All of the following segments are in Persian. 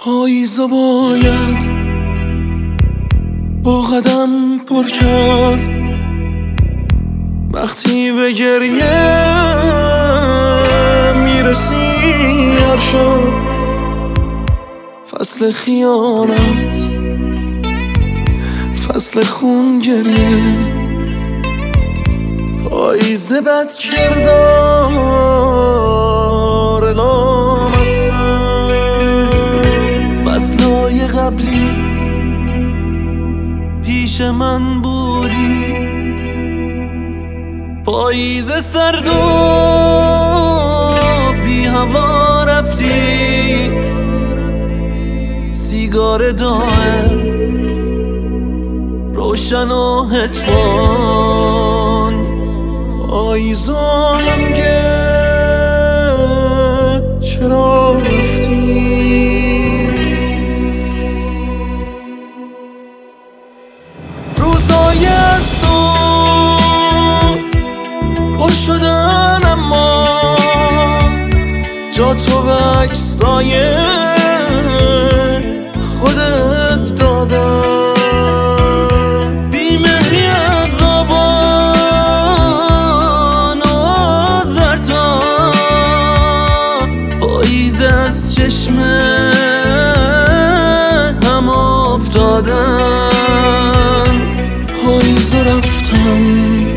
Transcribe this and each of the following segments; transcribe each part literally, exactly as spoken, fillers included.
پاییزا باید با قدم پر کرد وقتی به گریه میرسی هر شب. فصل خیانت، فصل خون گریه، پاییزه بد کردار لامصب. فصلهای قبلی پیش من بودی، پاییزه سرد و بی هوا رفتی، سیگار دائم روشن و هدفون. پاییزا هم که چرا رفتی؟ روزای از تو پر شدن اما جا تو به عکسای خودت دادم. بیمهری عذابان و زرتا، پاییز از چشم هم افتادن. پاییز رفتم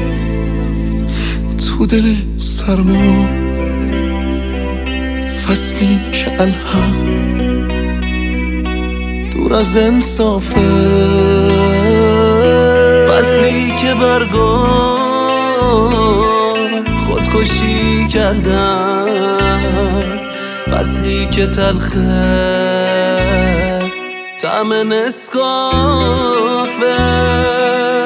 تو دل سرما، فصلی که الحق دور از انصافه، فصلی که برگا خودکشی کردن، فصلی که تلخه طعم نسکافه.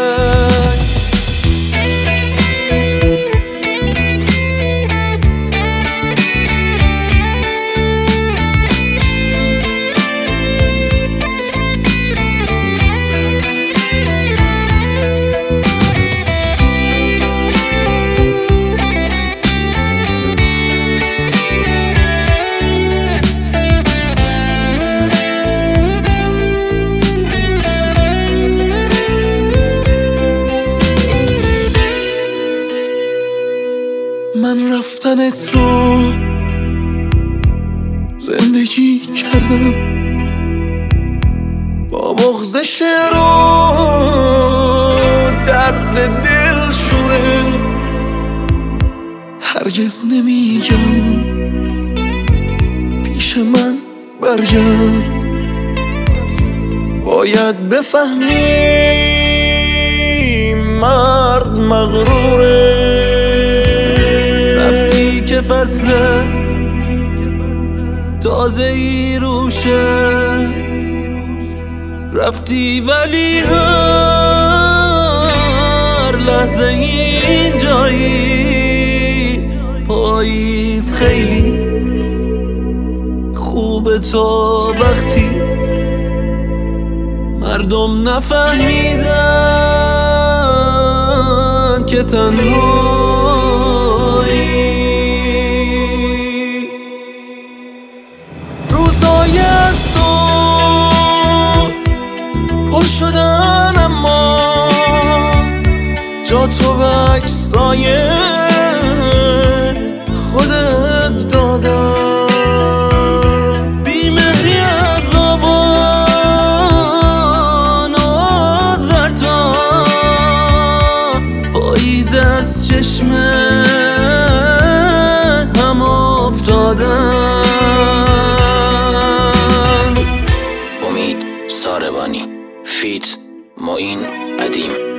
من رفتنت رو زندگی کردم، با بغض شعر و درد دل شوره. هرگز نمیگم پیش من برگرد، باید بفهمی مرد مغروره. رفتی که فصل تازه ای روشه، رفتی ولی هر لحظه این جایی. پاییز خیلی خوبه تا وقتی مردم نفهمیدن که تنهایی. روزای از تو پر شدن اما جا تو به عکسای خودت دادم. بیمهری عذابان و زرتا، پاییز از چشم هم افتادن. امید ساربانی، فیت معین قدیم.